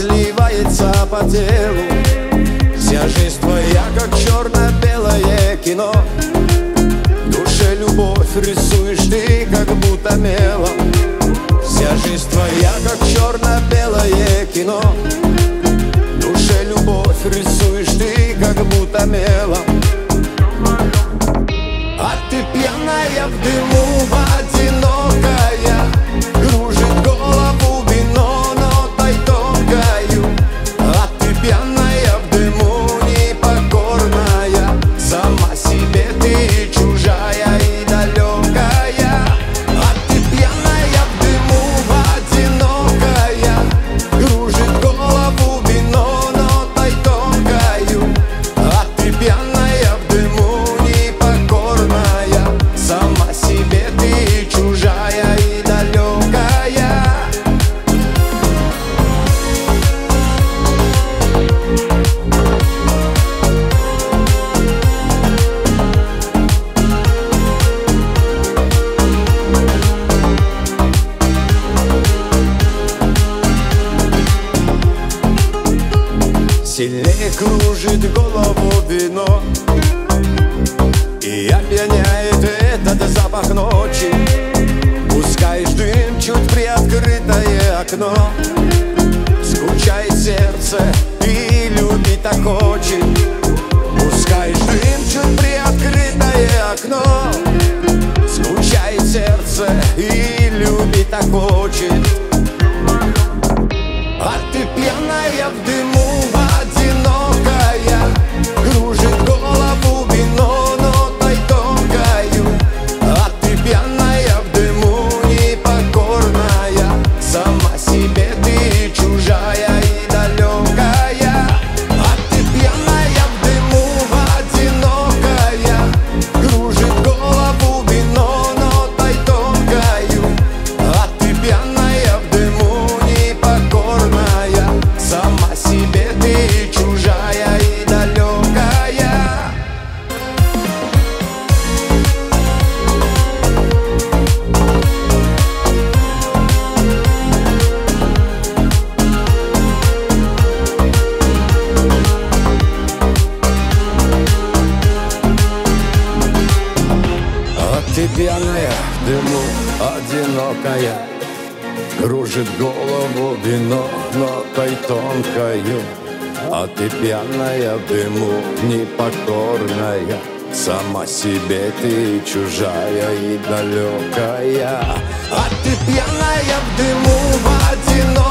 разливается по телу. Вся жизнь твоя, как черно-белое кино. В душе любовь рисуешь ты, как будто мелом. Вся жизнь твоя, как черно-белое кино. В душе любовь рисуешь ты, как будто мелом. А ты пьяная в дыму, одинокая, кружит голову вино нотой тонкою. А ты пьяная в дыму, непокорная, сама себе ты чужая и далекая. А ты пьяная в дыму, одинокая, кружит голову вино нотой тонкою. А ты пьяная в дыму, непокорная, сама себе ты чужая и далекая. Сильнее кружит голову вино, и опьяняет этот запах ночи. Пускаешь дым, чуть приоткрытое окно. Скучает сердце и любит так хочет. Пускаешь дым, чуть приоткрытое окно. Скучает сердце и любит так хочет. А ты пьяная в дыму, одинокая, кружит голову вино нотой тонкою. А ты пьяная в дыму, непокорная, сама себе ты чужая и далекая. А ты пьяная в дыму, одинокая, кружит голову вино нотой тонкою. А ты пьяная в дыму, непокорная, сама себе ты чужая и далекая. А ты пьяная в дыму, одинокая, кружит голову вино нотой тонкою. А ты пьяная в дыму, непокорная, сама себе ты чужая и далекая. А ты пьяная в дыму, одинокая,